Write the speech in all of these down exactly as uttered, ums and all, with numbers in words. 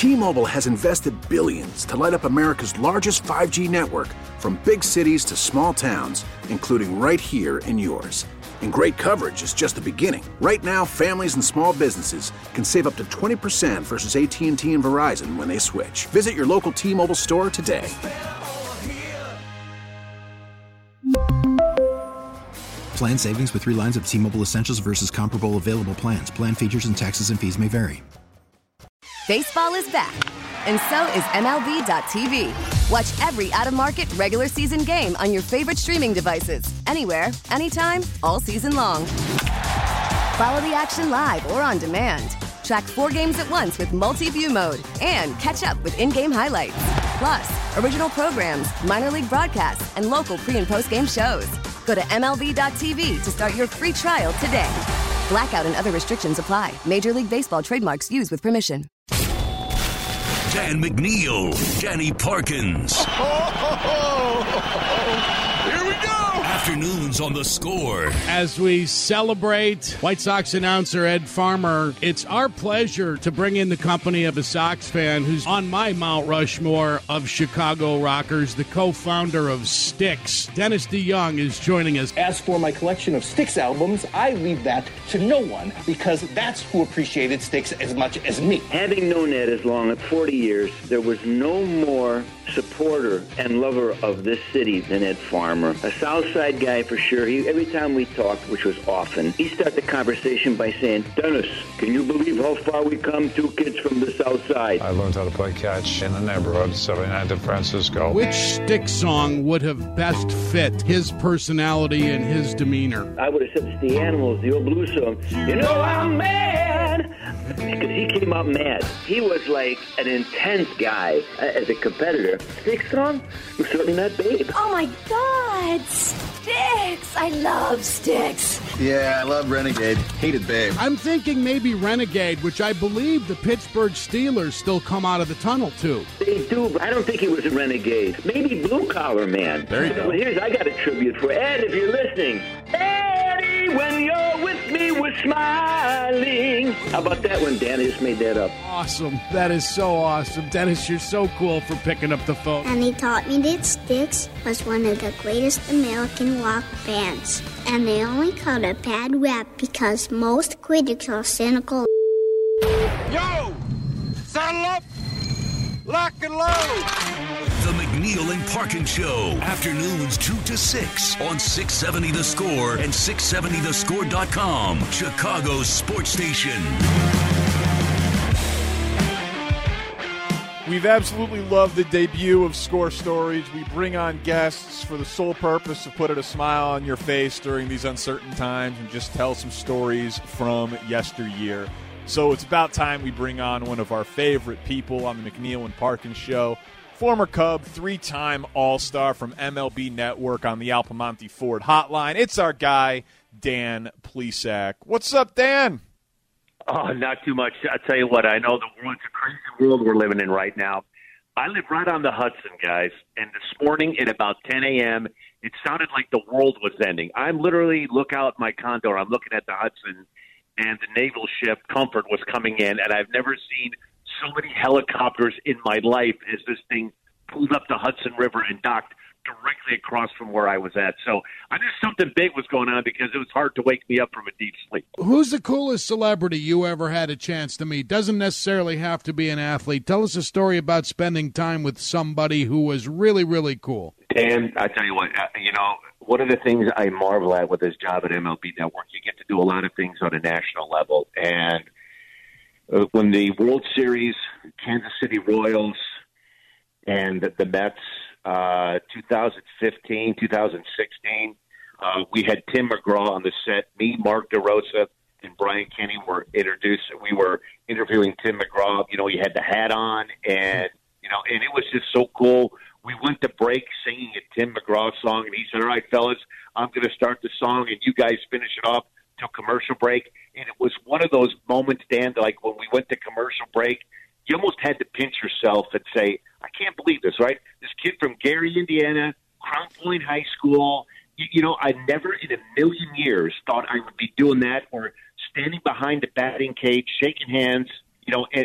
T-Mobile has invested billions to light up America's largest five G network, from big cities to small towns, including right here in yours. And great coverage is just the beginning. Right now, families and small businesses can save up to twenty percent versus A T and T and Verizon when they switch. Visit your local T-Mobile store today. Plan savings with three lines of T-Mobile Essentials versus comparable available plans. Plan features and taxes and fees may vary. Baseball is back, and so is M L B dot T V. Watch every out-of-market regular season game on your favorite streaming devices, anywhere, anytime, all season long. Follow the action live or on demand. Track four games at once with multi-view mode and catch up with in-game highlights. Plus, original programs, minor league broadcasts, and local pre- and post-game shows. Go to M L B dot T V to start your free trial today. Blackout and other restrictions apply. Major League Baseball trademarks used with permission. Dan McNeil, Danny Parkins. Oh, ho, ho, ho, ho. Here we go. Afternoons on The Score. As we celebrate White Sox announcer Ed Farmer, it's our pleasure to bring in the company of a Sox fan who's on my Mount Rushmore of Chicago rockers, the co-founder of Styx. Dennis DeYoung is joining us. As for my collection of Styx albums, I leave that to no one, because that's who appreciated Styx as much as me. Having known Ed as long as forty years, there was no more supporter and lover of this city than Ed Farmer. A South Side guy for sure. He, every time we talked, which was often, he started the conversation by saying, Dennis, can you believe how far we come, two kids from the South Side? I learned how to play catch in the neighborhood, seventy-nine to Francisco. Which Styx song would have best fit his personality and his demeanor? I would have said it's the Animals, the old blues song. You know I'm mad! Because he came up mad. He was like an intense guy uh, as a competitor. Styx song was certainly not Babe. Oh my God, Styx! I love Styx. Yeah, I love Renegade. Hated Babe. I'm thinking maybe Renegade, which I believe the Pittsburgh Steelers still come out of the tunnel to. They do, but I don't think he was a renegade. Maybe Blue Collar Man. There you go. Well, here's, I got a tribute for Ed, if you're listening. Eddie, when you're with me, we're smiling. How about that one, Dan? I just made that up. Awesome. That is so awesome. Dennis, you're so cool for picking up the phone. And he taught me that Styx was one of the greatest American rock bands. And they only got a bad rap because most critics are cynical. Yo! Saddle up! Lock and load! The McNeil and Parkins Show. Afternoons two to six on six seventy The Score and six seventy the score dot com. Chicago's sports station. We've absolutely loved the debut of Score Stories. We bring on guests for the sole purpose of putting a smile on your face during these uncertain times and just tell some stories from yesteryear. So it's about time we bring on one of our favorite people on the McNeil and Parkins Show, former Cub, three-time All-Star from M L B Network on the Alpamonte Ford Hotline. It's our guy, Dan Plesac. What's up, Dan? Oh, not too much. I'll tell you what, I know the world's a crazy world we're living in right now. I live right on the Hudson, guys, and this morning at about ten a.m., it sounded like the world was ending. I'm literally, look out my condo, I'm looking at the Hudson, and the naval ship Comfort was coming in, and I've never seen so many helicopters in my life as this thing pulled up the Hudson River and docked directly across from where I was at. So I knew something big was going on because it was hard to wake me up from a deep sleep. Who's the coolest celebrity you ever had a chance to meet? Doesn't necessarily have to be an athlete. Tell us a story about spending time with somebody who was really, really cool. Dan, I tell you what, uh, you know, one of the things I marvel at with this job at M L B Network, you get to do a lot of things on a national level. And uh, when the World Series, Kansas City Royals, and the, the Mets, uh, two thousand fifteen, two thousand sixteen, uh, we had Tim McGraw on the set. Me, Mark DeRosa, and Brian Kenny were introduced. We were interviewing Tim McGraw. You know, he had the hat on, and, you know, and it was just so cool. We went to break singing a Tim McGraw song, and he said, all right, fellas, I'm going to start the song, and you guys finish it off till commercial break. And it was one of those moments, Dan, like when we went to commercial break, you almost had to pinch yourself and say, I can't believe this, right? This kid from Gary, Indiana, Crown Point High School, you, you know, I never in a million years thought I would be doing that or standing behind the batting cage, shaking hands, you know, and, and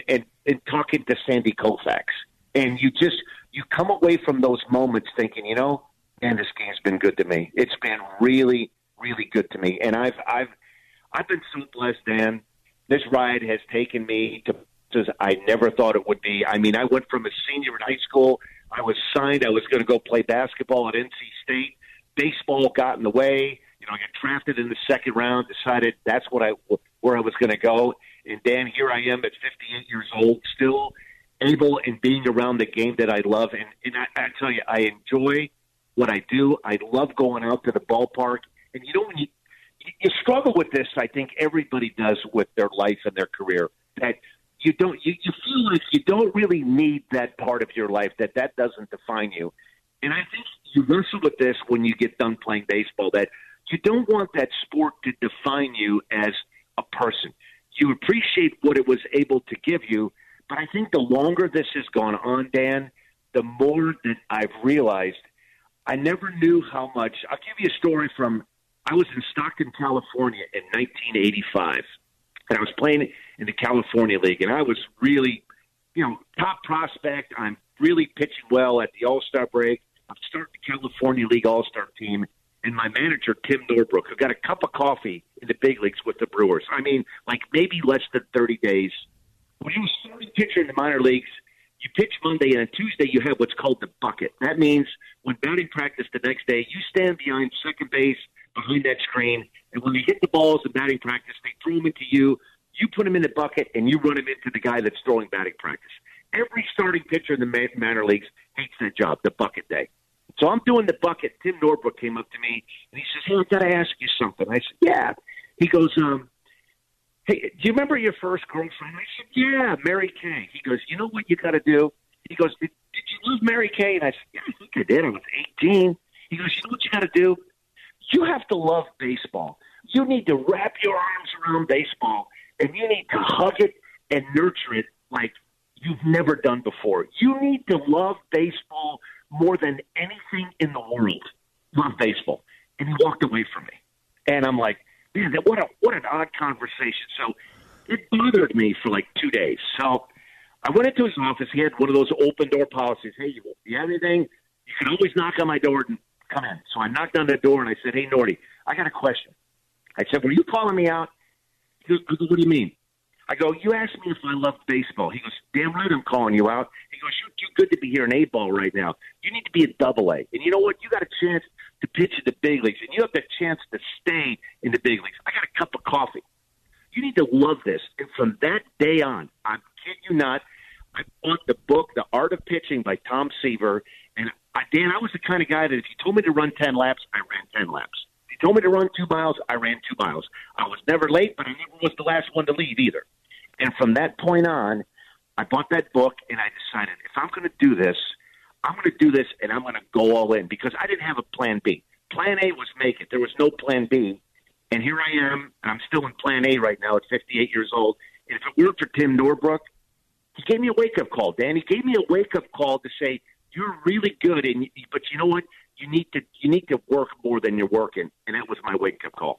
and talking to Sandy Koufax. And you just you come away from those moments thinking, you know, man, this game's been good to me. It's been really, really good to me. And I've I've I've been so blessed, Dan. This ride has taken me to places I never thought it would be. I mean, I went from a senior in high school. I was signed. I was going to go play basketball at N C State. Baseball got in the way. You know, I got drafted in the second round, decided that's what I where I was going to go. And, Dan, here I am at fifty-eight years old, still able and being around the game that I love. And, and I, I tell you, I enjoy what I do. I love going out to the ballpark. And, you know, when you, you struggle with this, I think everybody does with their life and their career, that you don't you, you feel like you don't really need that part of your life, that that doesn't define you. And I think you wrestle with this when you get done playing baseball, that you don't want that sport to define you as a person. You appreciate what it was able to give you, but I think the longer this has gone on, Dan, the more that I've realized I never knew how much. I'll give you a story from, I was in Stockton, California in nineteen eighty-five, and I was playing in the California League, and I was really, you know, top prospect. I'm really pitching well at the All-Star break. I'm starting the California League All-Star team, and my manager, Tim Norbrook, who got a cup of coffee in the big leagues with the Brewers. I mean, like maybe less than thirty days. When you were starting pitcher in the minor leagues, you pitch Monday, and on Tuesday you have what's called the bucket. That means when batting practice the next day, you stand behind second base, behind that screen, and when they hit the balls in batting practice, they throw them into you. You put them in the bucket, and you run them into the guy that's throwing batting practice. Every starting pitcher in the minor leagues hates that job, the bucket day. So I'm doing the bucket. Tim Norbrook came up to me, and he says, hey, I've got to ask you something. I said, yeah. He goes, um, hey, do you remember your first girlfriend? I said, yeah, Mary Kay. He goes, you know what you got to do? He goes, did, did you love Mary Kay? And I said, yeah, I think I did. I was eighteen. He goes, you know what you got to do? You have to love baseball. You need to wrap your arms around baseball, and you need to hug it and nurture it like you've never done before. You need to love baseball more than anything in the world. Love baseball. And he walked away from me. And I'm like, man, that, what a what an odd conversation. So it bothered me for like two days. So I went into his office. He had one of those open door policies. Hey, you, you have anything? You can always knock on my door and come in. So I knocked on the door and I said, hey, Nordy, I got a question. I said, were you calling me out? He goes, what do you mean? I go, you asked me if I loved baseball. He goes, damn right I'm calling you out. He goes, you're too good to be here in A-ball right now. You need to be a double A. And you know what? You got a chance to pitch in the big leagues, and you have the chance to stay in the big leagues. I got a cup of coffee. You need to love this. And from that day on, I kid you not, I bought the book, The Art of Pitching by Tom Seaver. And I, Dan, I was the kind of guy that if you told me to run ten laps, I ran ten laps. If you told me to run two miles, I ran two miles. I was never late, but I never was the last one to leave either. And from that point on, I bought that book, and I decided if I'm going to do this, I'm going to do this, and I'm going to go all in because I didn't have a plan B. Plan A was make it. There was no plan B. And here I am, and I'm still in plan A right now at fifty-eight years old. And if it weren't for Tim Norbrook, he gave me a wake-up call, Dan. He gave me a wake-up call to say, you're really good, and but you know what? You need to you need to work more than you're working. And that was my wake-up call.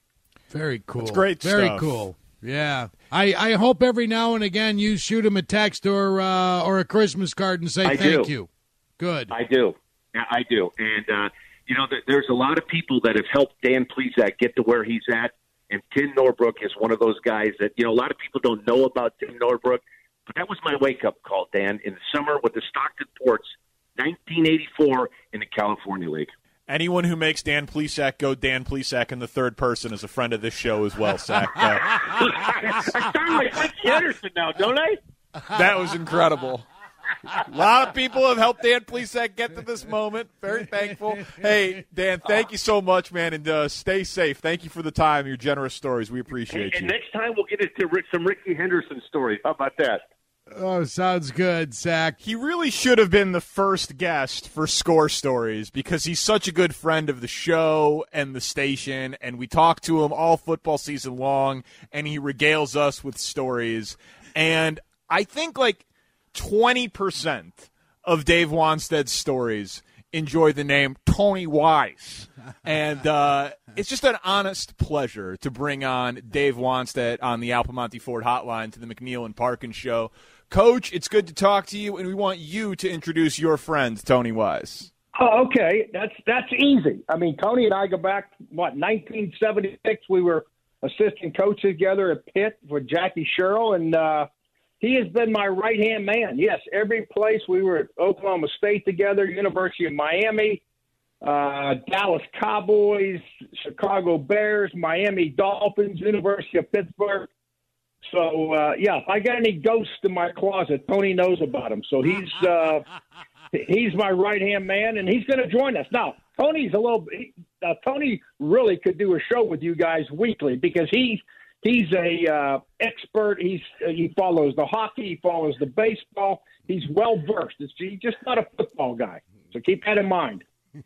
Very cool. That's great Very stuff. cool. Yeah, I, I hope every now and again you shoot him a text or uh, or a Christmas card and say I thank do. you. Good. I do. Yeah, I do. And, uh, you know, there's a lot of people that have helped Dan Plesac get to where he's at, and Tim Norbrook is one of those guys that, you know, a lot of people don't know about Tim Norbrook, but that was my wake-up call, Dan, in the summer with the Stockton Ports, nineteen eighty-four in the California League. Anyone who makes Dan Plesac go Dan Plesac in the third person is a friend of this show as well, Sack. Uh, I sound like Ricky Henderson now, don't I? That was incredible. A lot of people have helped Dan Plesac get to this moment. Very thankful. Hey, Dan, thank you so much, man, and uh, stay safe. Thank you for the time, your generous stories. We appreciate and, you. And next time we'll get into some Ricky Henderson stories. How about that? Oh, sounds good, Zach. He really should have been the first guest for Score Stories because he's such a good friend of the show and the station, and we talk to him all football season long, and he regales us with stories. And I think, like, twenty percent of Dave Wanstead's stories enjoy the name Tony Wise. And uh, it's just an honest pleasure to bring on Dave Wanstead on the Al Piemonte Ford Hotline to the McNeil and Parkin Show. Coach, it's good to talk to you, and we want you to introduce your friend, Tony Wise. Oh, okay. That's that's easy. I mean, Tony and I go back, what, nineteen seventy-six. We were assistant coaches together at Pitt with Jackie Sherrill, and uh, he has been my right-hand man. Yes, every place. We were at Oklahoma State together, University of Miami, uh, Dallas Cowboys, Chicago Bears, Miami Dolphins, University of Pittsburgh. So, uh, yeah, if I got any ghosts in my closet, Tony knows about them. So he's uh, he's my right-hand man, and he's going to join us. Now, Tony's a little uh, – Tony really could do a show with you guys weekly because he's, he's a uh, expert. He's He follows the hockey. He follows the baseball. He's well-versed. It's, he's just not a football guy. So keep that in mind.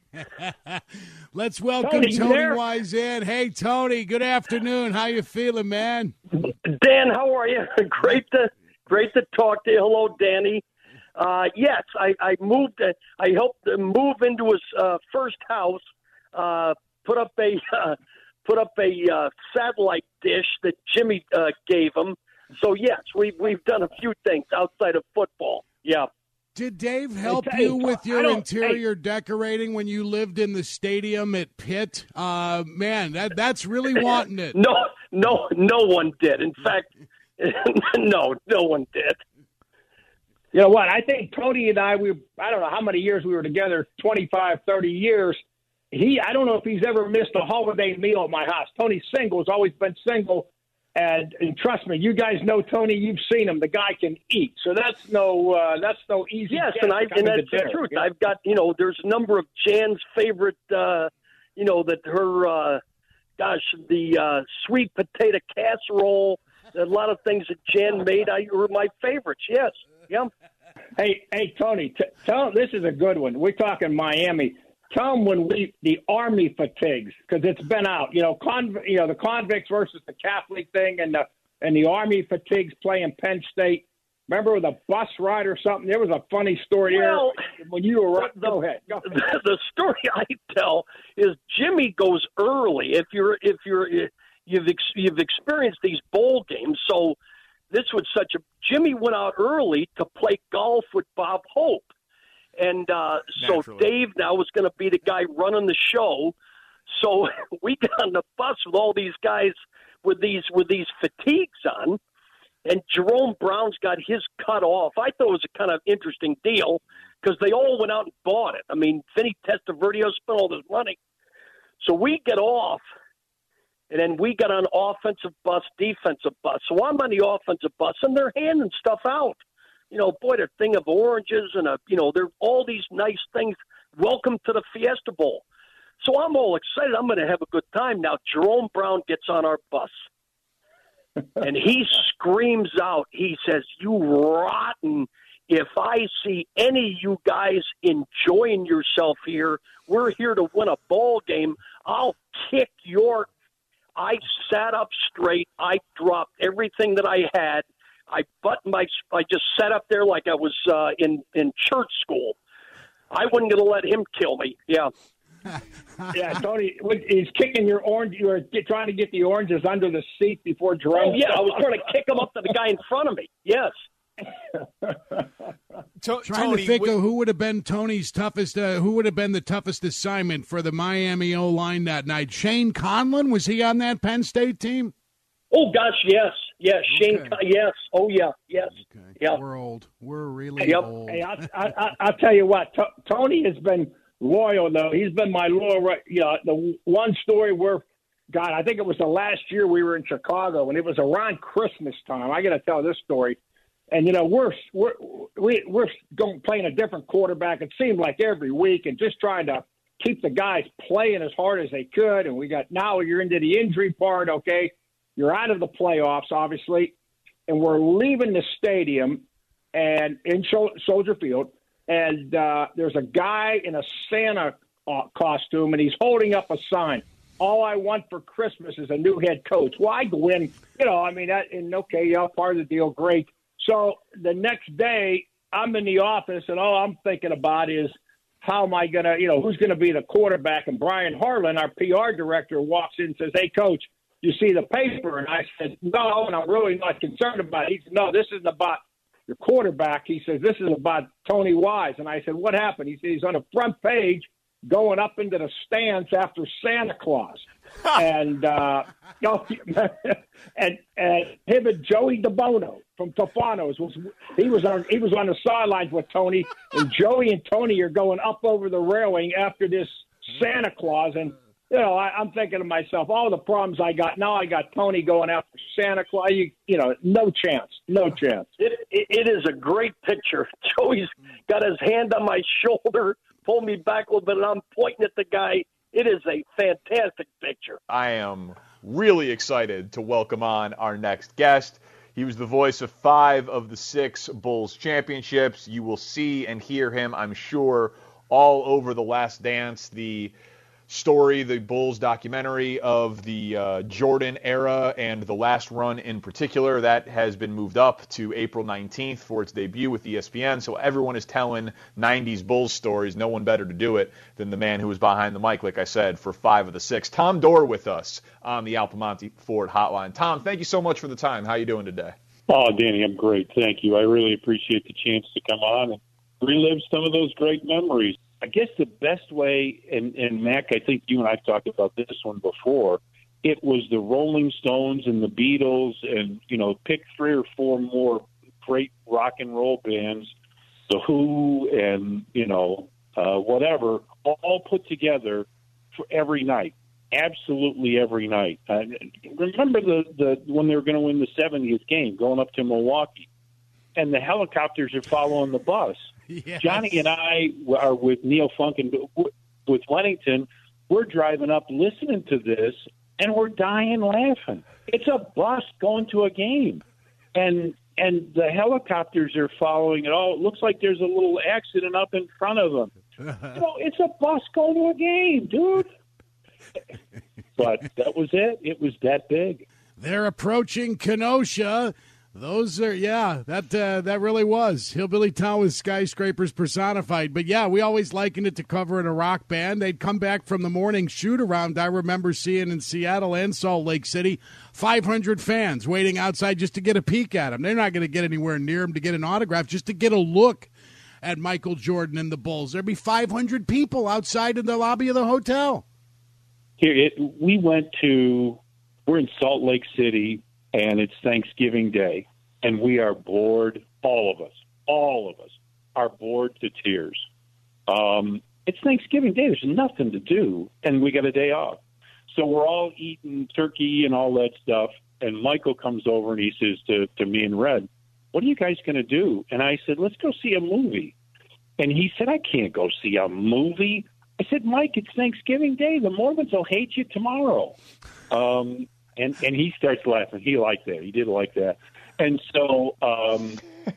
Let's welcome Tony, Tony Wise in. Hey, Tony, good afternoon. How you feeling, man? Dan, how are you? Great to great to talk to you. Hello, Danny. Uh, yes, I, I moved. Uh, I helped him move into his uh, first house. Uh, put up a uh, put up a uh, satellite dish that Jimmy uh, gave him. So yes, we've we've done a few things outside of football. Yeah. Did Dave help Hey, you with your I don't- interior decorating when you lived in the stadium at Pitt? Uh, man, that that's really wanting it. No, no, no one did. In fact, no, no one did. You know what? I think Tony and I, we I don't know how many years we were together, twenty-five, thirty years. He, I don't know if he's ever missed a holiday meal at my house. Tony's single, has always been single. And, and trust me, you guys know Tony. You've seen him. The guy can eat, so that's no uh, that's no easy. Yes, guess and I coming and to that's the dinner, truth. you know? I've got you know, there's a number of Jan's favorite, uh, you know, that her, uh, gosh, the uh, sweet potato casserole. A lot of things that Jan made, I were my favorites. Yes, yeah. Hey, hey, Tony, t- tell this is a good one. We're talking Miami. Tell them when we the Army fatigues because it's been out. You know, conv- you know the convicts versus the Catholic thing, and the and the Army fatigues playing Penn State. Remember with a bus ride or something? There was a funny story Well, there when you were. the, Go ahead. Go ahead. The, the story I tell is Jimmy goes early. If you're if you're you've ex, you've experienced these bowl games, so this was such a Jimmy went out early to play golf with Bob Hope. And uh, so Naturally. Dave now was going to be the guy running the show. So we got on the bus with all these guys with these with these fatigues on, and Jerome Brown's got his cut off. I thought it was a kind of interesting deal because they all went out and bought it. I mean, Vinny Testaverde spent all this money. So we get off, and then we got on offensive bus, defensive bus. So I'm on the offensive bus, and they're handing stuff out. You know, boy, a thing of oranges and, a, you know, there are all these nice things. Welcome to the Fiesta Bowl. So I'm all excited. I'm going to have a good time. Now, Jerome Brown gets on our bus, and he screams out. He says, "You rotten. If I see any of you guys enjoying yourself here, we're here to win a ball game. I'll kick your – I sat up straight. I dropped everything that I had. I buttoned my. I just sat up there like I was uh, in in church school. I wasn't going to let him kill me. Yeah, yeah. Tony, he's kicking your orange. You were get, trying to get the oranges under the seat before Jerome. Oh yeah, I was trying to kick him up to the guy in front of me. Yes. To- Trying Tony, to think wh- of who would have been Tony's toughest, uh, who would have been the toughest assignment for the Miami O-line that night. Shane Conlon, was he on that Penn State team? Oh gosh, yes, yes. Shane, Okay. Con- yes. Oh yeah, yes. Okay. Yeah. We're old. We're really Yep. old. Hey, I, I, I, I'll tell you what. T- Tony has been loyal, though. He's been my loyal. right- You know, the one story where, God, I think it was the last year we were in Chicago, and it was around Christmas time. I got to tell this story. And you know, we're we're we, we're going playing a different quarterback. It seemed like every week, and just trying to keep the guys playing as hard as they could. And we got now you're into the injury part. Okay, you're out of the playoffs, obviously, and we're leaving the stadium and in Soldier Field, and uh, there's a guy in a Santa uh, costume, and he's holding up a sign. All I want for Christmas is a new head coach. Well, I go in, you know, I mean, that, and okay, yeah, part of the deal, great. So the next day, I'm in the office, and all I'm thinking about is how am I going to, you know, who's going to be the quarterback? And Brian Harlan, our P R director, walks in and says, "Hey, Coach, you see the paper?" And I said, "No," and I'm really not concerned about it. He said, "No, this isn't about your quarterback. He says, this is about Tony Wise. And I said, what happened? He said, he's on the front page going up into the stands after Santa Claus. and, uh, you know, and, and him and Joey DeBono from Tofanos was, he was on, he was on the sidelines with Tony, and Joey and Tony are going up over the railing after this Santa Claus. And, you know, I, I'm thinking to myself, all the problems I got, now I got Tony going after Santa Claus. You, you know, no chance, no chance. It, it, it is a great picture. Joey's got his hand on my shoulder, pulled me back a little bit, and I'm pointing at the guy. It is a fantastic picture. I am really excited to welcome on our next guest. He was the voice of five of the six Bulls championships. You will see and hear him, I'm sure, all over The Last Dance, the story, the Bulls documentary of the uh, Jordan era and the last run in particular. That has been moved up to April nineteenth for its debut with E S P N. So everyone is telling nineties Bulls stories. No one better to do it than the man who was behind the mic, like I said, for five of the six. Tom Dorr with us on the Al Piemonte Ford Hotline. Tom, thank you so much for the time. How are you doing today? Oh, Danny, I'm great. Thank you. I really appreciate the chance to come on and relive some of those great memories. I guess the best way, and, and Mac, I think you and I talked about this one before, it was the Rolling Stones and the Beatles and, you know, pick three or four more great rock and roll bands, The Who and, you know, uh, whatever, all put together for every night, absolutely every night. Uh, remember the, the when they were going to win the seventieth game, going up to Milwaukee, and the helicopters are following the bus. Yes. Johnny and I are with Neil Funk and with Wennington. We're driving up listening to this, and we're dying laughing. It's a bus going to a game, and and the helicopters are following it all. It looks like there's a little accident up in front of them. You know, it's a bus going to a game, dude. But that was it. It was that big. They're approaching Kenosha. Those are, yeah, that uh, that really was. Hillbilly Town with skyscrapers personified. But, yeah, we always likened it to covering a rock band. They'd come back from the morning shoot-around I remember seeing in Seattle and Salt Lake City, five hundred fans waiting outside just to get a peek at them. They're not going to get anywhere near him to get an autograph, just to get a look at Michael Jordan and the Bulls. There'd be five hundred people outside in the lobby of the hotel. Here, it, we went to, we're in Salt Lake City, and it's Thanksgiving Day, and we are bored, all of us, all of us are bored to tears. Um, it's Thanksgiving Day. There's nothing to do, and we got a day off. So we're all eating turkey and all that stuff, and Michael comes over, and he says to, to me and Red, what are you guys going to do? And I said, let's go see a movie. And he said, I can't go see a movie. I said, Mike, it's Thanksgiving Day. The Mormons will hate you tomorrow. Um And and he starts laughing. He liked that. He did like that. And so um,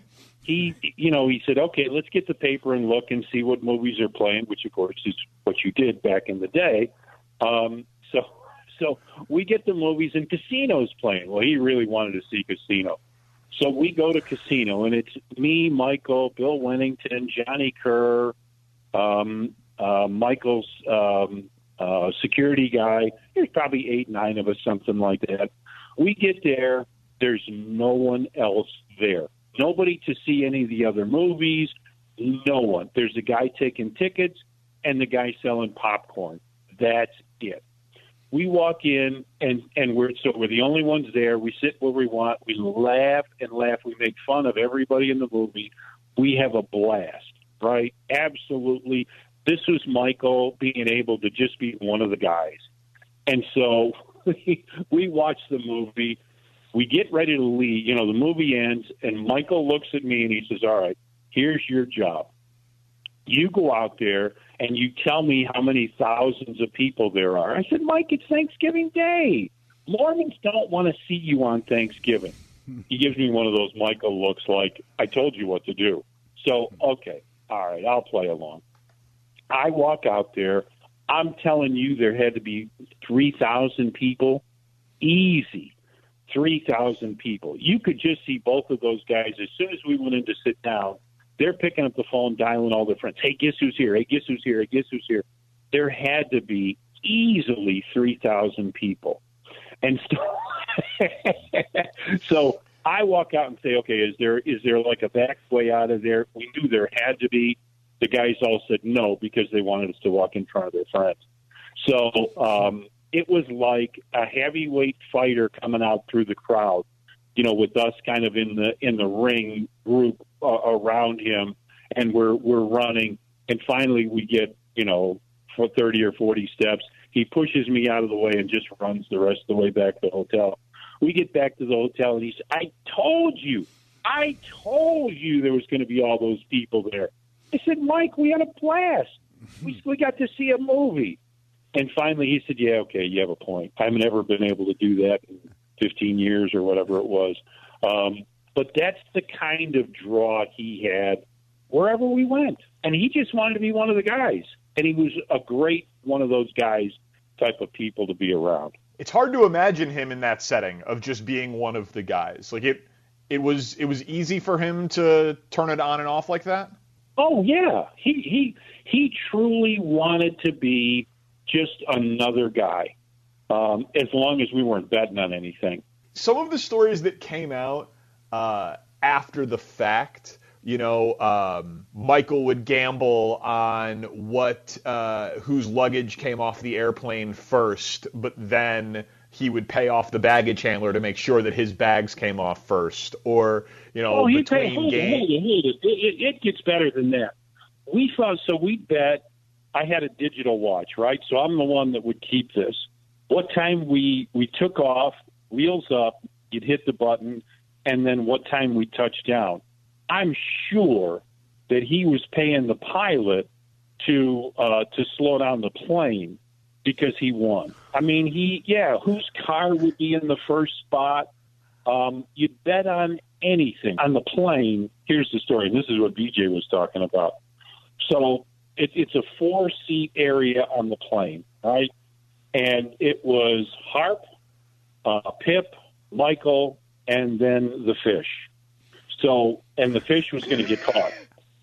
he, you know, he said, okay, let's get the paper and look and see what movies are playing, which, of course, is what you did back in the day. Um, so so we get the movies and Casino's playing. Well, he really wanted to see Casino. So we go to Casino, and it's me, Michael, Bill Wennington, Johnny Kerr, um, uh, Michael's um Uh, security guy. There's probably eight, nine of us, something like that. We get there. There's no one else there. Nobody to see any of the other movies. No one. There's a guy taking tickets and the guy selling popcorn. That's it. We walk in, and, and we're so we're the only ones there. We sit where we want. We laugh and laugh. We make fun of everybody in the movie. We have a blast, right? Absolutely. This was Michael being able to just be one of the guys. And so we, we watch the movie. We get ready to leave. You know, the movie ends, and Michael looks at me, and he says, all right, here's your job. You go out there, and you tell me how many thousands of people there are. I said, Mike, it's Thanksgiving Day. Mormons don't want to see you on Thanksgiving. He gives me one of those Michael looks like, I told you what to do. So, okay, all right, I'll play along. I walk out there. I'm telling you there had to be three thousand people. Easy. three thousand people. You could just see both of those guys. As soon as we went in to sit down, they're picking up the phone, dialing all their friends. Hey, guess who's here? Hey, guess who's here? Hey, guess who's here? There had to be easily three thousand people. And so, so I walk out and say, okay, is there is there like a back way out of there? We knew there had to be. The guys all said no because they wanted us to walk in front of their friends. So um, it was like a heavyweight fighter coming out through the crowd, you know, with us kind of in the in the ring group uh, around him, and we're we're running, and finally we get, you know, for thirty or forty steps. He pushes me out of the way and just runs the rest of the way back to the hotel. We get back to the hotel, and he said, I told you, I told you there was going to be all those people there. I said, Mike, we had a blast. We, we got to see a movie. And finally he said, yeah, okay, you have a point. I've never been able to do that in fifteen years or whatever it was. Um, but that's the kind of draw he had wherever we went. And he just wanted to be one of the guys. And he was a great one of those guys type of people to be around. It's hard to imagine him in that setting of just being one of the guys. Like it, it was, it was easy for him to turn it on and off like that. Oh yeah, he he he truly wanted to be just another guy. Um, as long as we weren't betting on anything. Some of the stories that came out uh, after the fact. You know, um, Michael would gamble on what uh, whose luggage came off the airplane first, but then he would pay off the baggage handler to make sure that his bags came off first. Or, you know, oh, he between paid, hold games. It, hold it, hold it. It, it. It gets better than that. We found, so we bet, I had a digital watch, right? So I'm the one that would keep this. What time we, we took off, wheels up, you'd hit the button, and then what time we touched down. I'm sure that he was paying the pilot to uh, to slow down the plane because he won. I mean, he, yeah, whose car would be in the first spot? Um, you'd bet on anything. On the plane, here's the story, and this is what B J was talking about. So it, it's a four-seat area on the plane, right? And it was Harp, uh, Pip, Michael, and then the fish. So, and the fish was going to get caught.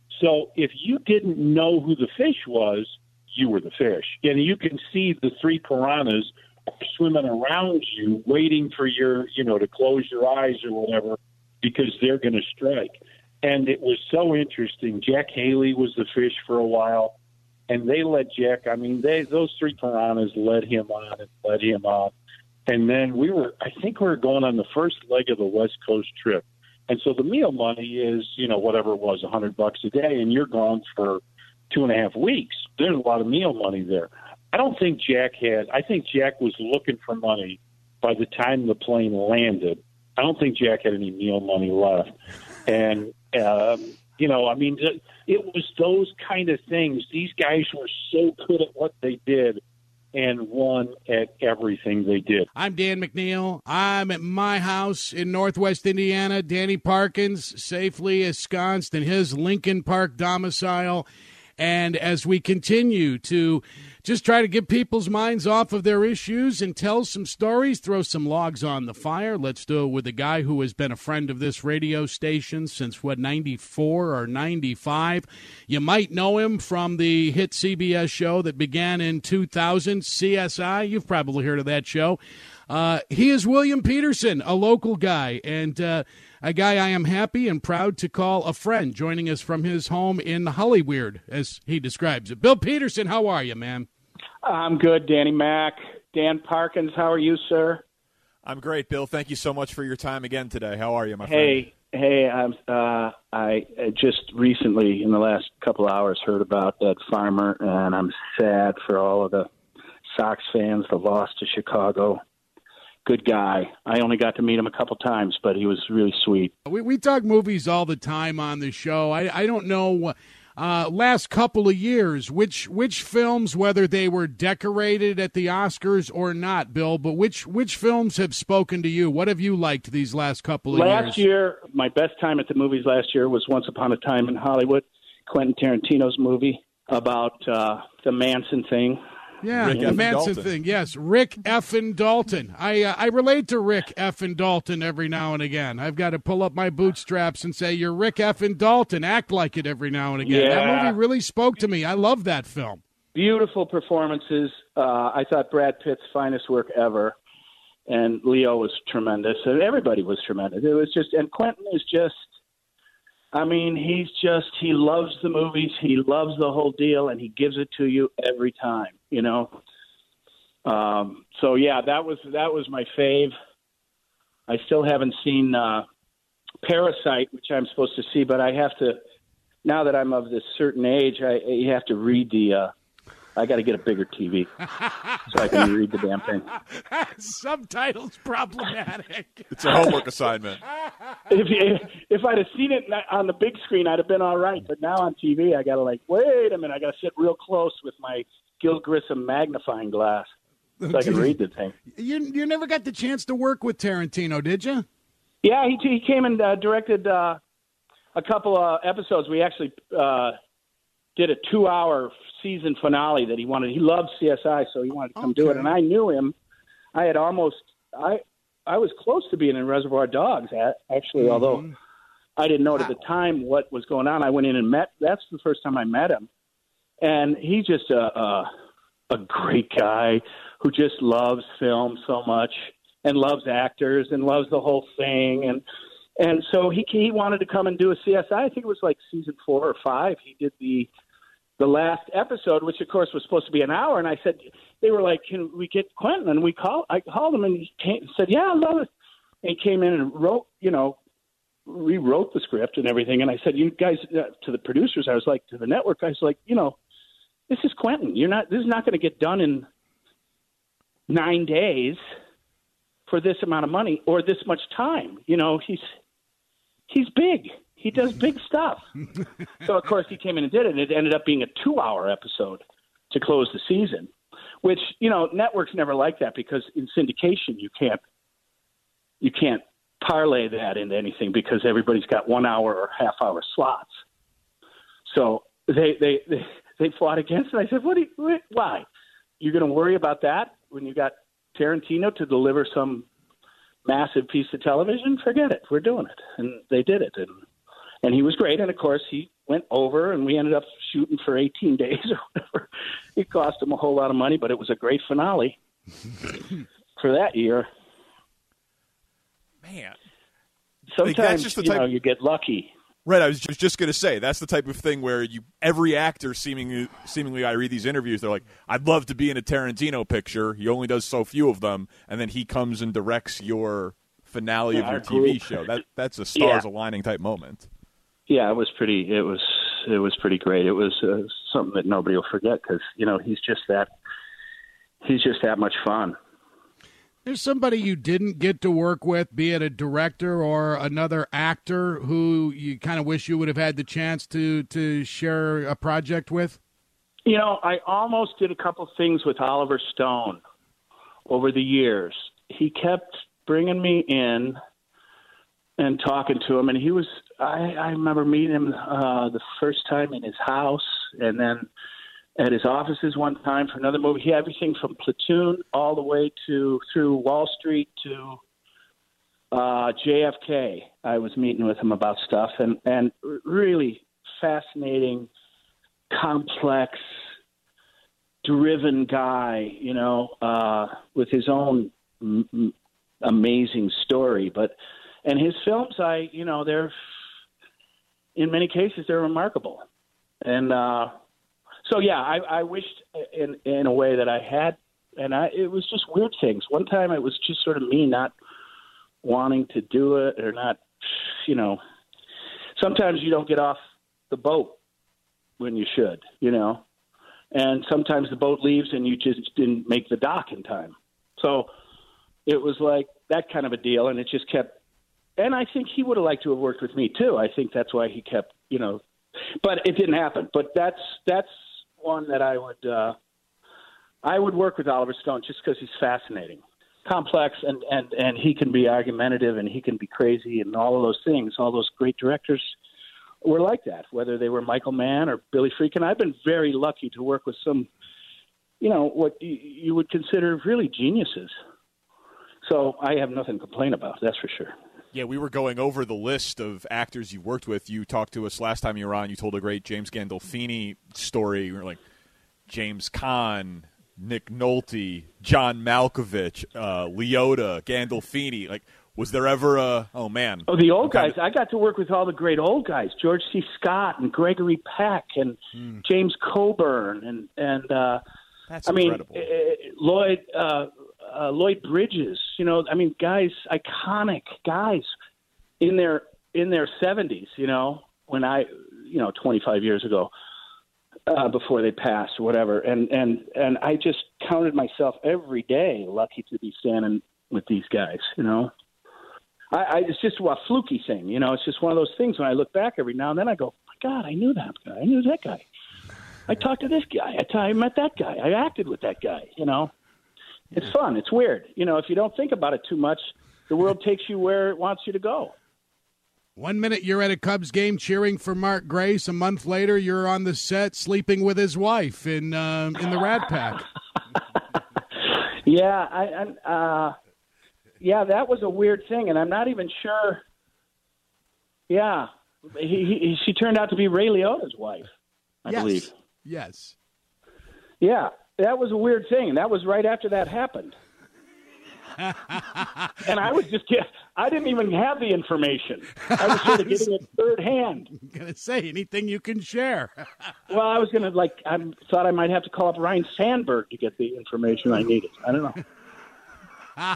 So if you didn't know who the fish was, you were the fish. And you can see the three piranhas swimming around you, waiting for your, you know, to close your eyes or whatever, because they're going to strike. And it was so interesting. Jack Haley was the fish for a while, and they let Jack, I mean, they those three piranhas led him on and led him on. And then we were, I think we were going on the first leg of the West Coast trip. And so the meal money is, you know, whatever it was, a hundred bucks a day, and you're gone for two and a half weeks. There's a lot of meal money there. I don't think Jack had, I think Jack was looking for money by the time the plane landed. I don't think Jack had any meal money left. And, um, you know, I mean, it was those kind of things. These guys were so good at what they did and won at everything they did. I'm Dan McNeil. I'm at my house in Northwest Indiana. Danny Parkins safely ensconced in his Lincoln Park domicile. And as we continue to just try to get people's minds off of their issues and tell some stories, throw some logs on the fire, let's do it with a guy who has been a friend of this radio station since, what, ninety-four or ninety-five. You might know him from the hit C B S show that began in two thousand, C S I. You've probably heard of that show. Uh, he is William Peterson, a local guy, and uh, a guy I am happy and proud to call a friend, joining us from his home in Hollyweird, as he describes it. Bill Peterson, how are you, man? I'm good, Danny Mac. Dan Parkins, how are you, sir? I'm great, Bill. Thank you so much for your time again today. How are you, my hey, friend? Hey, hey, I'm, uh, I just recently, in the last couple of hours, heard about that farmer, and I'm sad for all of the Sox fans, the loss to Chicago. Good guy. I only got to meet him a couple times, but he was really sweet. We we talk movies all the time on the show. I, I don't know, uh, last couple of years, which which films, whether they were decorated at the Oscars or not, Bill, but which which films have spoken to you? What have you liked these last couple of last years? Last year, my best time at the movies last year was Once Upon a Time in Hollywood, Quentin Tarantino's movie about uh, the Manson thing. Yeah, Rick the Manson thing. Yes, Rick Effin Dalton. I uh, I relate to Rick Effin Dalton every now and again. I've got to pull up my bootstraps and say, "You're Rick Effin Dalton." Act like it every now and again. Yeah. That movie really spoke to me. I love that film. Beautiful performances. Uh, I thought Brad Pitt's finest work ever. and Leo was tremendous, and everybody was tremendous. It was just, and Quentin is just, I mean, he's just, he loves the movies, he loves the whole deal, and he gives it to you every time, you know. Um, so yeah, that was that was my fave. I still haven't seen uh, Parasite, which I'm supposed to see, but I have to. Now that I'm of this certain age, I you have to read the. Uh, I got to get a bigger T V so I can read the damn thing. Subtitles problematic. It's a homework assignment. If if I'd have seen it on the big screen, I'd have been all right. But now on T V, I got to like, wait a minute, I got to sit real close with my Gil Grissom magnifying glass so I can read the thing. You you never got the chance to work with Tarantino, did you? Yeah, he he came and uh, directed uh, a couple of episodes. We actually uh, did a two-hour season finale that he wanted. He loved C S I, so he wanted to come okay. do it. And I knew him. I had almost I I was close to being in Reservoir Dogs, actually, mm-hmm. although I didn't know wow. at the time what was going on. I went in and met. That's the first time I met him, and he's just a a, a great guy who just loves film so much and loves actors and loves the whole thing. And and so he he wanted to come and do a C S I. I think it was like season four or five. He did the the last episode, which of course was supposed to be an hour. And I said, they were like, can we get Quentin? And we called, I called him and he came, said, yeah, I love it. And he came in and wrote, you know, rewrote the script and everything. And I said, you guys, uh, to the producers, I was like, to the network, I was like, you know, this is Quentin. You're not, this is not going to get done in nine days for this amount of money or this much time. You know, he's, he's big. He does big stuff. So, of course, he came in and did it, and it ended up being a two-hour episode to close the season, which, you know, networks never like that because in syndication you can't you can't parlay that into anything because everybody's got one-hour or half-hour slots. So they they they, they fought against it. I said, "What? Do you, why? You're going to worry about that when you got Tarantino to deliver some massive piece of television? Forget it. We're doing it." And they did it, and And he was great, and of course he went over, and we ended up shooting for eighteen days or whatever. It cost him a whole lot of money, but it was a great finale for that year. Man, sometimes like, that's just the you type know you get lucky. Right, I was just, just going to say that's the type of thing where you every actor seemingly seemingly I read these interviews, they're like, I'd love to be in a Tarantino picture. He only does so few of them, and then he comes and directs your finale yeah, of your T V group. show. That that's a stars yeah. aligning type moment. Yeah, it was pretty. It was it was pretty great. It was uh, something that nobody will forget because you know he's just that he's just that much fun. There's somebody you didn't get to work with, be it a director or another actor, who you kind of wish you would have had the chance to to share a project with. You know, I almost did a couple things with Oliver Stone over the years. He kept bringing me in and talking to him, and he was. I, I remember meeting him uh, the first time in his house, and then at his offices one time for another movie. He had everything from Platoon all the way to through Wall Street to uh, J F K. I was meeting with him about stuff, and and really fascinating, complex, driven guy. You know, uh, with his own m- amazing story, but. And his films, I, you know, they're, in many cases, they're remarkable. And uh, so, yeah, I, I wished in in a way that I had, and I, it was just weird things. One time it was just sort of me not wanting to do it or not, you know. Sometimes you don't get off the boat when you should, you know. And sometimes the boat leaves and you just didn't make the dock in time. So it was like that kind of a deal, and it just kept. And I think he would have liked to have worked with me too. I think that's why he kept, you know, but it didn't happen. But that's that's one that I would uh, I would work with Oliver Stone just because he's fascinating, complex, and, and, and he can be argumentative and he can be crazy and all of those things. All those great directors were like that, whether they were Michael Mann or Billy Friedkin. I've been very lucky to work with some, you know, what you would consider really geniuses. So I have nothing to complain about. That's for sure. Yeah, we were going over the list of actors you worked with. You talked to us last time you were on. You told a great James Gandolfini story. You were like, James Caan, Nick Nolte, John Malkovich, uh, Leota, Gandolfini. Like, was there ever a, oh, man. Oh, the old guys. Kinda... I got to work with all the great old guys, George C. Scott and Gregory Peck and hmm. James Coburn. And, and uh, That's I mean, incredible. uh, Lloyd, uh, uh, Lloyd Bridges, you know, I mean, guys, iconic guys in their, in their seventies, you know, when I, you know, twenty-five years ago. Uh, before they passed or whatever. And, and, and I just counted myself every day lucky to be standing with these guys, you know. I, I It's just a fluky thing, you know. It's just one of those things when I look back every now and then I go, my God, I knew that guy. I knew that guy. I talked to this guy. I, t- I met that guy. I acted with that guy, you know. It's fun. It's weird. You know, if you don't think about it too much, the world takes you where it wants you to go. One minute you're at a Cubs game cheering for Mark Grace. A month later, you're on the set sleeping with his wife in uh, in the Rat Pack. yeah, I, I uh, yeah, that was a weird thing, and I'm not even sure. Yeah, he, he, she turned out to be Ray Liotta's wife, I yes. believe. Yes. Yeah, that was a weird thing. That was right after that happened. And I was just I didn't even have the information. I was sort of getting it third hand. I'm going to say anything you can share. Well, I was going to, like, I thought I might have to call up Ryan Sandberg to get the information I needed. I don't know.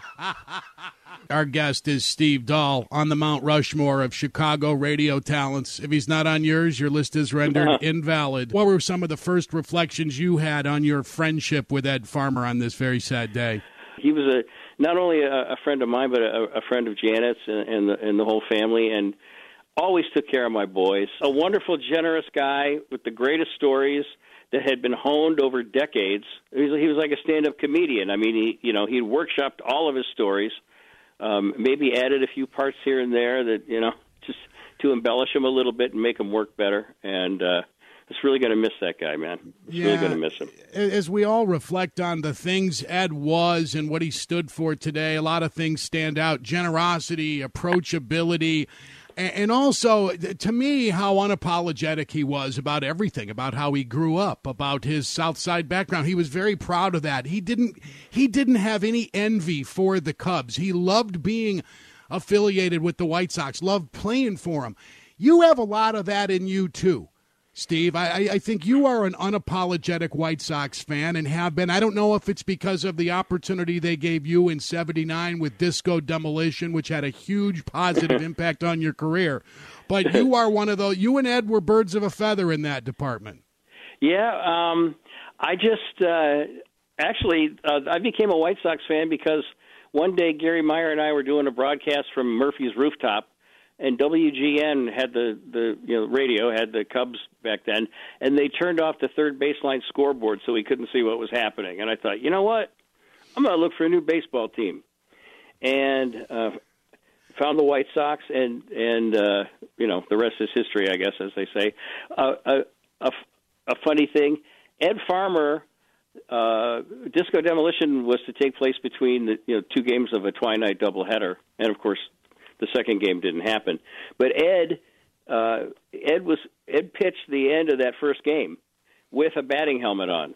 Our guest is Steve Dahl on the Mount Rushmore of Chicago radio talents. If he's not on yours, your list is rendered invalid. What were some of the first reflections you had on your friendship with Ed Farmer on this very sad day? He was a not only a, a friend of mine, but a, a friend of Janet's and, and, the, and the whole family, and always took care of my boys. A wonderful, generous guy with the greatest stories that had been honed over decades. He was, he was like a stand-up comedian. I mean, he you know he workshopped all of his stories, um, maybe added a few parts here and there that you know just to embellish them a little bit and make them work better. And uh, it's really going to miss that guy, man. It's yeah, really going to miss him. As we all reflect on the things Ed was and what he stood for today, a lot of things stand out. Generosity, approachability, and also, to me, how unapologetic he was about everything, about how he grew up, about his South Side background. He was very proud of that. He didn't, he didn't have any envy for the Cubs. He loved being affiliated with the White Sox, loved playing for them. You have a lot of that in you, too. Steve, I, I think you are an unapologetic White Sox fan and have been. I don't know if it's because of the opportunity they gave you in seventy-nine with Disco Demolition, which had a huge positive impact on your career. But you are one of those. You and Ed were birds of a feather in that department. Yeah, um, I just uh, actually uh, I became a White Sox fan because one day Gary Meyer and I were doing a broadcast from Murphy's Rooftop. And W G N had the, the you know radio, had the Cubs back then, and they turned off the third baseline scoreboard so we couldn't see what was happening. And I thought, you know what? I'm going to look for a new baseball team. And uh, found the White Sox, and, and uh, you know, the rest is history, I guess, as they say. Uh, a, a, a funny thing, Ed Farmer, uh, Disco Demolition was to take place between the you know two games of a twilight doubleheader. And, of course, the second game didn't happen, but Ed, uh, Ed was Ed pitched the end of that first game with a batting helmet on,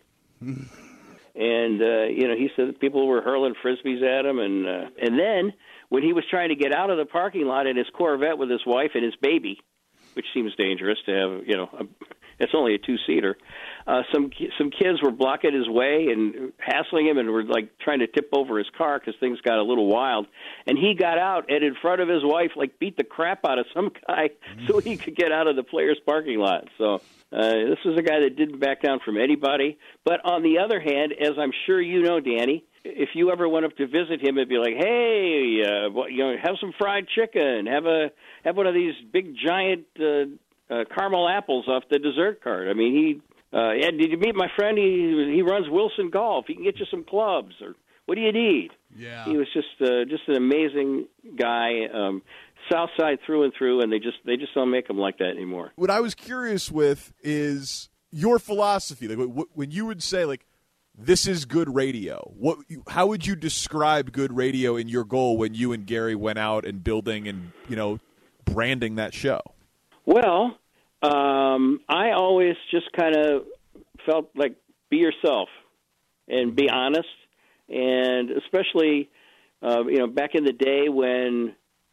and uh, you know he said that people were hurling frisbees at him, and uh, and then when he was trying to get out of the parking lot in his Corvette with his wife and his baby, which seems dangerous to have, you know, a, it's only a two-seater. Uh, some some kids were blocking his way and hassling him and were like trying to tip over his car because things got a little wild. And he got out and in front of his wife, like beat the crap out of some guy so he could get out of the players' parking lot. So uh, this was a guy that didn't back down from anybody. But on the other hand, as I'm sure you know, Danny, if you ever went up to visit him, it'd be like, hey, uh, you know, have some fried chicken, have a have one of these big giant uh, uh, caramel apples off the dessert cart. I mean, he. Uh, Ed, did you meet my friend? He he runs Wilson Golf. He can get you some clubs. Or what do you need? Yeah, he was just uh, just an amazing guy, um, South Side through and through, and they just they just don't make him like that anymore. What I was curious with is your philosophy. Like when you would say like, "This is good radio." What? How would you describe good radio in your goal when you and Gary went out and building and you know branding that show? Well. Um, I always just kind of felt like be yourself. and be honest, and especially, uh, you know, back in the day when,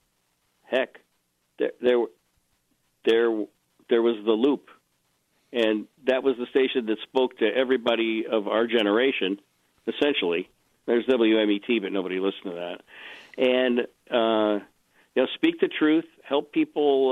heck, there, there, there, there was the Loop, and that was the station that spoke to everybody of our generation, essentially. There's W M E T, but nobody listened to that. And, uh, you know, speak the truth, help people,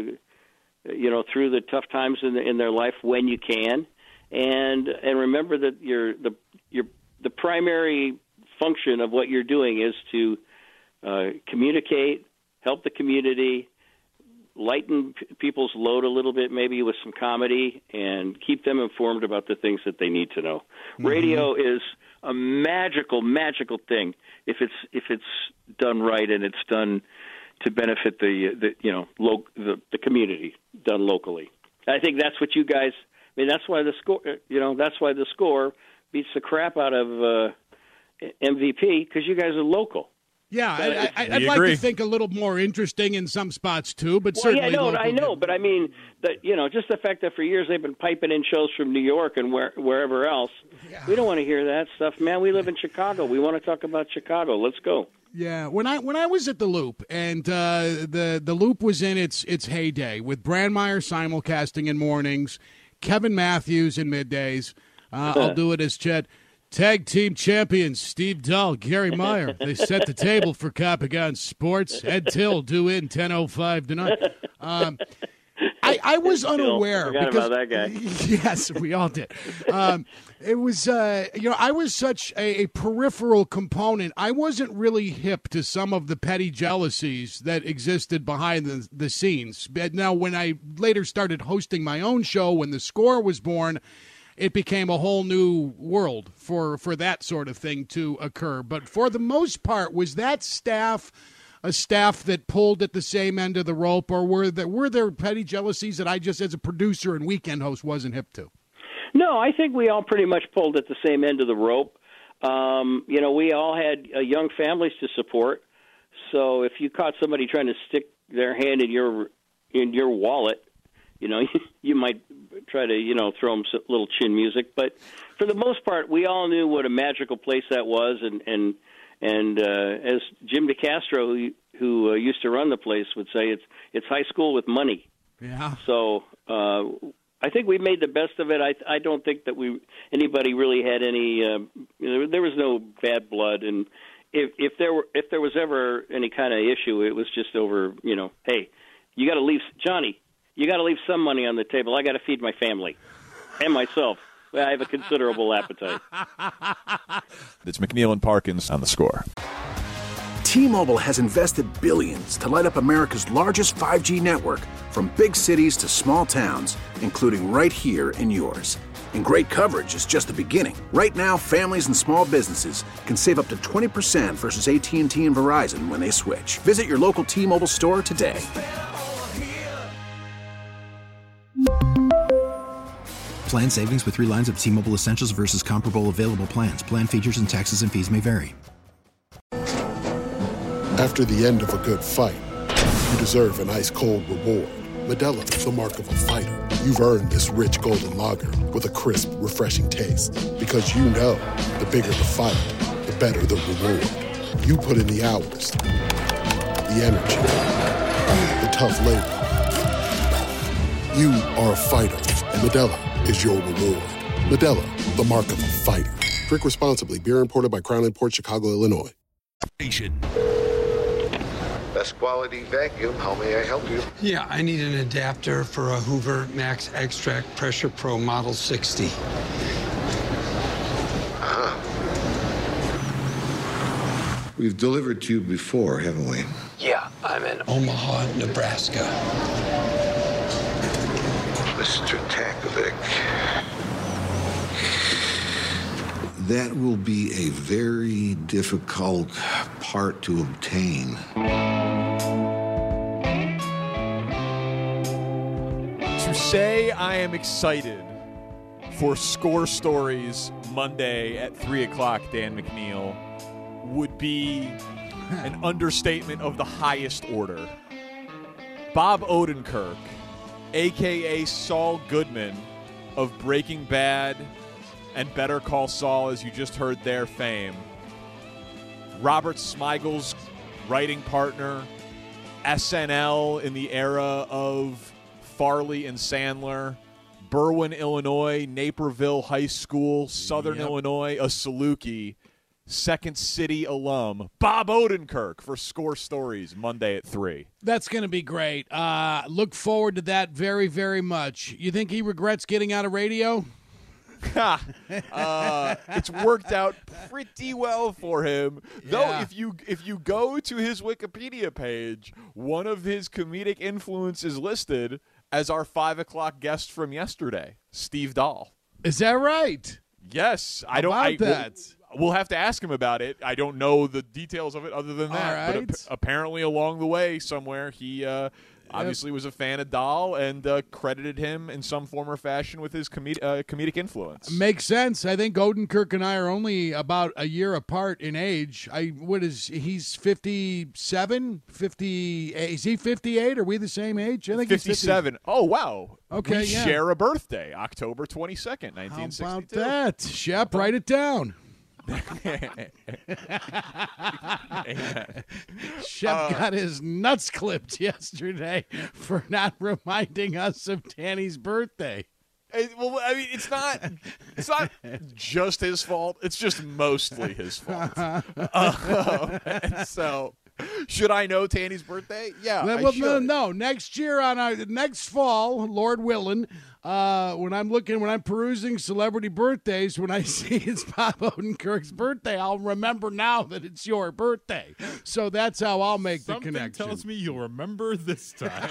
uh, you know, through the tough times in, the, in their life when you can. And and remember that your the your the primary function of what you're doing is to uh, communicate, help the community, lighten p- people's load a little bit, maybe with some comedy, and keep them informed about the things that they need to know. Mm-hmm. Radio is a magical, magical thing if it's if it's done right and it's done to benefit the, the you know lo- the, the community, done locally. I think that's what you guys. I mean, that's why the score. You know, that's why the score beats the crap out of uh, M V P, because you guys are local. Yeah, I, I, I'd like agree. to think a little more interesting in some spots too, but well, certainly. yeah, no, local. I know, but I mean that you know, just the fact that for years they've been piping in shows from New York and where, wherever else. Yeah. We don't want to hear that stuff, man. We live in Chicago. We want to talk about Chicago. Let's go. Yeah, when I when I was at the Loop, and uh, the the Loop was in its its heyday with Brandmeier simulcasting in mornings, Kevin Matthews in middays. Uh, I'll do it as Chet. Tag team champions Steve Dahl, Gary Meyer. They set the table for Capagon Sports. Ed Till due in ten oh five tonight. Um, I, I was unaware. Forgot because, about that guy. Yes, we all did. Um, it was, uh, you know, I was such a, a peripheral component. I wasn't really hip to some of the petty jealousies that existed behind the, the scenes. But now, when I later started hosting my own show, when the Score was born, it became a whole new world for, for that sort of thing to occur. But for the most part, was that staff a staff that pulled at the same end of the rope, or were there, were there petty jealousies that I just, as a producer and weekend host, wasn't hip to? No, I think we all pretty much pulled at the same end of the rope. Um, you know, we all had uh, young families to support. So if you caught somebody trying to stick their hand in your in your wallet, you know, you might try to, you know, throw them some little chin music. But for the most part, we all knew what a magical place that was. And, and, and uh, as Jim DeCastro, who, who uh, used to run the place, would say, it's it's high school with money. Yeah. So uh, I think we made the best of it. I, I don't think that we anybody really had any, uh, you know, there was no bad blood. And if, if there were if there was ever any kind of issue, it was just over, you know, hey, you got to leave, Johnny, you got to leave some money on the table. I got to feed my family and myself. I have a considerable appetite. It's McNeil and Parkins on the Score. T-Mobile has invested billions to light up America's largest five G network, from big cities to small towns, including right here in yours. And great coverage is just the beginning. Right now, families and small businesses can save up to twenty percent versus A T and T and Verizon when they switch. Visit your local T-Mobile store today. Plan savings with three lines of T-Mobile Essentials versus comparable available plans. Plan features and taxes and fees may vary. After the end of a good fight, you deserve an ice-cold reward. Modelo is the mark of a fighter. You've earned this rich golden lager with a crisp, refreshing taste. Because you know, the bigger the fight, the better the reward. You put in the hours, the energy, the tough labor. You are a fighter, and Modelo is your reward. Modelo, the mark of a fighter. Drink responsibly. Beer imported by Crown Imports, Chicago, Illinois. Best quality vacuum. How may I help you? Yeah, I need an adapter for a Hoover Max Extract Pressure Pro Model sixty. Ah. We've delivered to you before, haven't we? Yeah, I'm in Omaha, Nebraska. Mister Takovic. That will be a very difficult part to obtain. To say I am excited for Score Stories Monday at three o'clock, Dan McNeil, would be an understatement of the highest order. Bob Odenkirk, a k a. Saul Goodman of Breaking Bad and Better Call Saul, as you just heard their fame. Robert Smigel's writing partner, S N L in the era of Farley and Sandler, Berwyn, Illinois, Naperville High School, Southern yep. Illinois, a Saluki, Second City alum, Bob Odenkirk for Score Stories, Monday at three. That's going to be great. Uh, look forward to that very, very much. You think he regrets getting out of radio? uh, it's worked out pretty well for him. Yeah. Though if you if you go to his Wikipedia page, one of his comedic influences listed as our five o'clock guest from yesterday, Steve Dahl. Is that right? Yes. How I don't about I, that? We'll, we'll have to ask him about it. I don't know the details of it other than that. Right. But ap- apparently along the way somewhere he uh, obviously was a fan of Dahl and uh, credited him in some form or fashion with his com- uh, comedic influence. Makes sense. I think Odenkirk and I are only about a year apart in age. I what is he's fifty-seven, fifty is he fifty-eight? Are we the same age? I think fifty-seven. He's oh, wow. Okay, we yeah. share a birthday, October twenty-second, nineteen sixty-two. How about that? Shep, write it down. Shep uh, got his nuts clipped yesterday for not reminding us of Danny's birthday. It, well, I mean, it's not it's not just his fault. It's just mostly his fault. uh, and so, should I know Tanny's birthday? Yeah, well, I well, should. No, no, next year on our next fall, Lord willing, uh, when I'm looking, when I'm perusing celebrity birthdays, when I see it's Bob Odenkirk's birthday, I'll remember now that it's your birthday. So that's how I'll make Something the connection. Tells me you'll remember this time.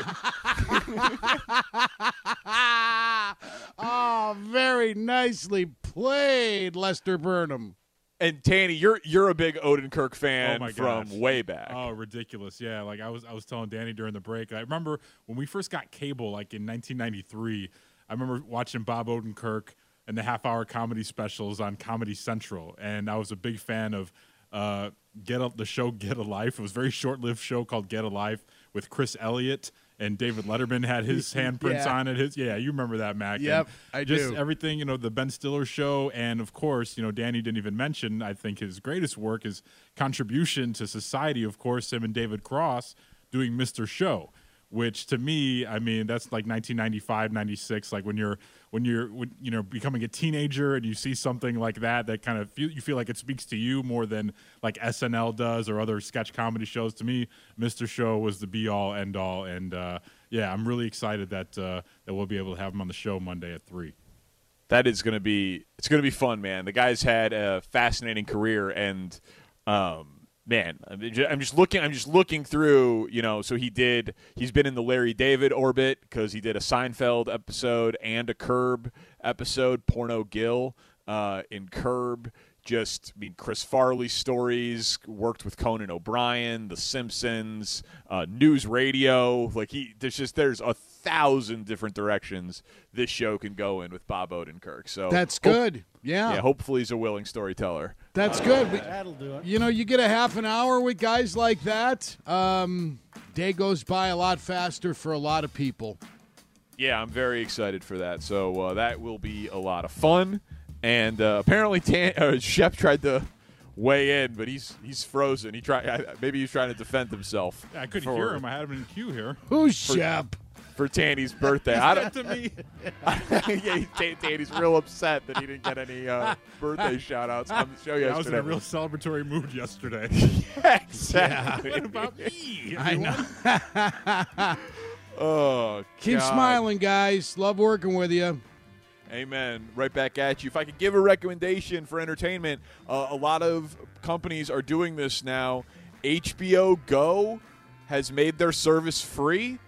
Oh, very nicely played, Lester Burnham. And Tanny, you're you're a big Odenkirk fan oh my from gosh. way back. Oh, ridiculous! Yeah, like I was I was telling Danny during the break. I remember when we first got cable, like in nineteen ninety-three. I remember watching Bob Odenkirk and the half-hour comedy specials on Comedy Central, and I was a big fan of uh, Get a, the show Get a Life. It was a very short-lived show called Get a Life with Chris Elliott. And David Letterman had his handprints yeah. on it. His, yeah, you remember that, Mac. Yep, and I just do. Everything, you know, the Ben Stiller show, and of course, you know, Danny didn't even mention, I think his greatest work, his contribution to society, of course, him and David Cross doing Mister Show, which to me, I mean, that's like nineteen ninety-five, ninety-six, like when you're, when you're, when, you know, becoming a teenager and you see something like that, that kind of, feel, you feel like it speaks to you more than like S N L does or other sketch comedy shows. To me, Mister Show was the be-all, end-all, and, uh, yeah, I'm really excited that uh, that we'll be able to have him on the show Monday at three. That is going to be it's going to be fun, man. The guy's had a fascinating career, and um, man, I'm just looking. I'm just looking through. You know, so he did. He's been in the Larry David orbit because he did a Seinfeld episode and a Curb episode. Porno Gil uh, in Curb. Just, I mean, Chris Farley stories, worked with Conan O'Brien, The Simpsons, uh, news radio. Like, he, there's just, there's a thousand different directions this show can go in with Bob Odenkirk. So that's good. Hope, yeah. Yeah, hopefully he's a willing storyteller. That's uh, good. We, That'll do it. You know, you get a half an hour with guys like that, um, day goes by a lot faster for a lot of people. Yeah, I'm very excited for that. So uh, that will be a lot of fun. And uh, apparently, Tan- uh, Shep tried to weigh in, but he's he's frozen. He tried. Maybe he's trying to defend himself. I couldn't for, hear him. I had him in queue here. Who's for, Shep? For Tanny's birthday. I don't, to me. yeah, Tanny's real upset that he didn't get any uh, birthday shout-outs on the show yesterday. I was in a real celebratory mood yesterday. Yeah, exactly. What about me? Everyone? I know. Oh, keep God. smiling, guys. Love working with you. Amen. Right back at you. If I could give a recommendation for entertainment, uh, a lot of companies are doing this now. H B O Go has made their service free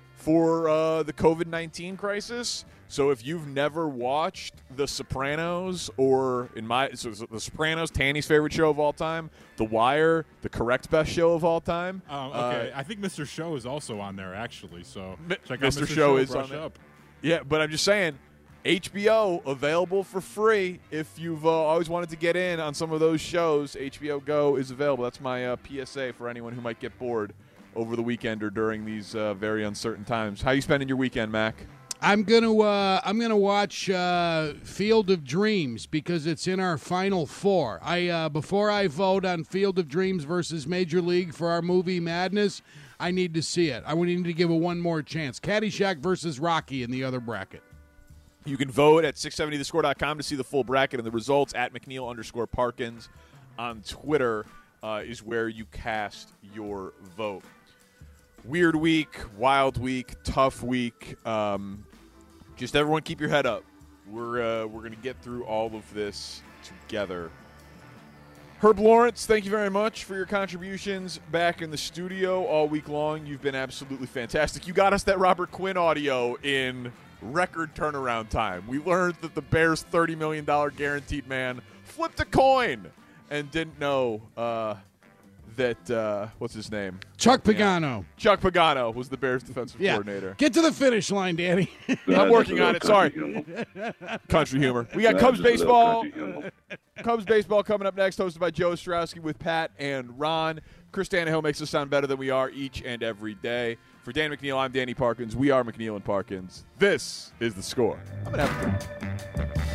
for uh, the covid nineteen crisis. So if you've never watched The Sopranos, or in my so The Sopranos, Tanny's favorite show of all time, The Wire, the correct best show of all time. Um, okay, uh, I think Mister Show is also on there actually. So check out Mister Mister Show, Show is brush on there. up. Yeah, but I'm just saying, H B O available for free. If you've uh, always wanted to get in on some of those shows, H B O Go is available. That's my uh, P S A for anyone who might get bored over the weekend or during these uh, very uncertain times. How you spending your weekend, Mac? I'm gonna uh, I'm gonna watch uh, Field of Dreams because it's in our final four. I uh, before I vote on Field of Dreams versus Major League for our movie Madness, I need to see it. I would need to give it one more chance. Caddyshack versus Rocky in the other bracket. You can vote at six seventy the score dot com to see the full bracket and the results. At McNeil underscore Parkins on Twitter uh, is where you cast your vote. Weird week, wild week, tough week. Um, just everyone keep your head up. We're uh, we're going to get through all of this together. Herb Lawrence, thank you very much for your contributions back in the studio all week long. You've been absolutely fantastic. You got us that Robert Quinn audio in record turnaround time. We learned that the Bears' thirty million dollars guaranteed man flipped a coin and didn't know uh, that, uh, what's his name? Chuck Pagano. Chuck Pagano was the Bears' defensive yeah. coordinator. Get to the finish line, Danny. I'm working on it. Sorry. Country humor. We got Cubs baseball. Cubs baseball coming up next, hosted by Joe Ostrowski with Pat and Ron. Chris Tannehill makes us sound better than we are each and every day. For Dan McNeil, I'm Danny Parkins. We are McNeil and Parkins. This is The Score. I'm going to have a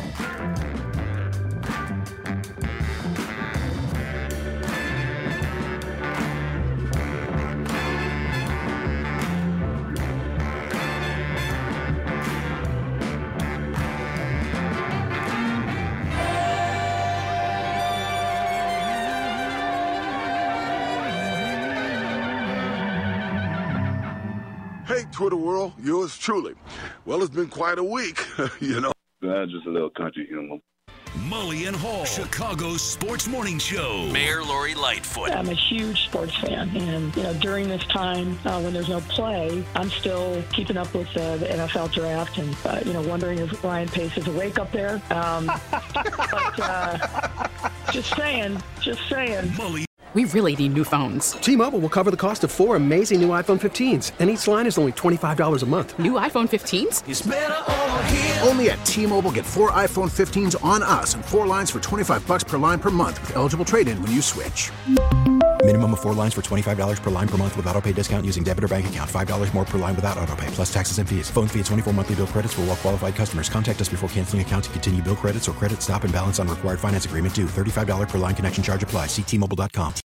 Hey, Twitter world, yours truly. Well, it's been quite a week, you know. That's just a little country humor. Mully and Hall, Chicago's sports morning show. Mayor Lori Lightfoot. I'm a huge sports fan, and you know, during this time uh, when there's no play, I'm still keeping up with uh, the N F L draft, and uh, you know, wondering if Ryan Pace is awake up there. Um, but uh, just saying, just saying. Mully. We really need new phones. T-Mobile will cover the cost of four amazing new iPhone fifteens, and each line is only twenty-five dollars a month. New iPhone fifteens? It's better over here. Only at T-Mobile, get four iPhone fifteens on us and four lines for twenty-five dollars per line per month with eligible trade-in when you switch. Minimum of four lines for twenty-five dollars per line per month with autopay discount using debit or bank account. five dollars more per line without autopay, plus taxes and fees. Phone fee at twenty-four monthly bill credits for well-qualified customers. Contact us before canceling account to continue bill credits or credit stop and balance on required finance agreement due. thirty-five dollars per line connection charge applies. See T Mobile dot com.